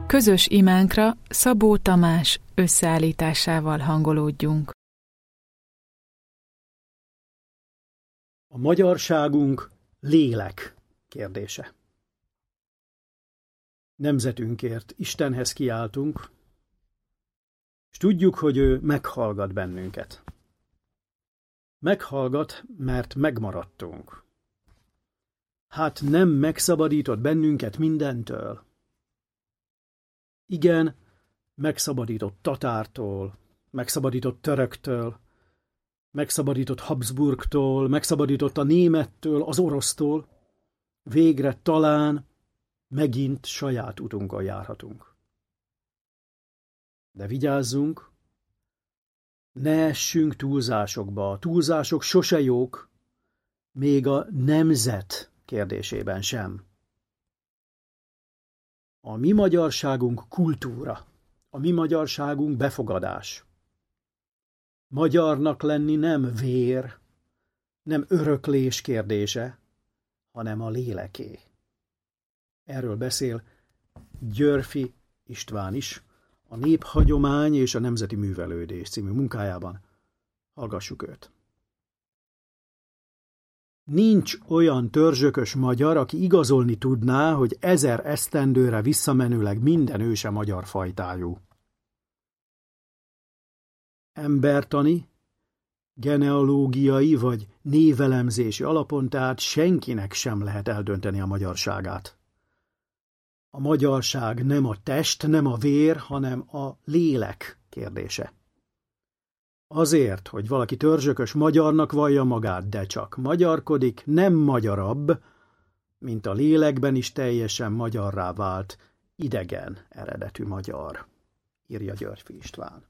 Közös imánkra Szabó Tamás összeállításával hangolódjunk. A magyarságunk lélek kérdése. Nemzetünkért Istenhez kiáltunk, és tudjuk, hogy ő meghallgat bennünket. Meghallgat, mert megmaradtunk. Hát nem megszabadított bennünket mindentől? Igen, megszabadított tatártól, megszabadított töröktől, megszabadított Habsburgtól, megszabadított a némettől, az orosztól. Végre talán megint saját utunkon járhatunk. De vigyázzunk, ne essünk túlzásokba, a túlzások sose jók, még a nemzet kérdésében sem. A mi magyarságunk kultúra, a mi magyarságunk befogadás. Magyarnak lenni nem vér, nem öröklés kérdése, hanem a léleké. Erről beszél Györffy István is a Néphagyomány és a Nemzeti Művelődés című munkájában. Hallgassuk őt. Nincs olyan törzsökös magyar, aki igazolni tudná, hogy 1000 esztendőre visszamenőleg minden őse magyar fajtájú. Embertani, genealógiai vagy névelemzési alapon tehát senkinek sem lehet eldönteni a magyarságát. A magyarság nem a test, nem a vér, hanem a lélek kérdése. Azért, hogy valaki törzsökös magyarnak vallja magát, de csak magyarkodik, nem magyarabb, mint a lélekben is teljesen magyarrá vált idegen eredetű magyar, írja Györffy István.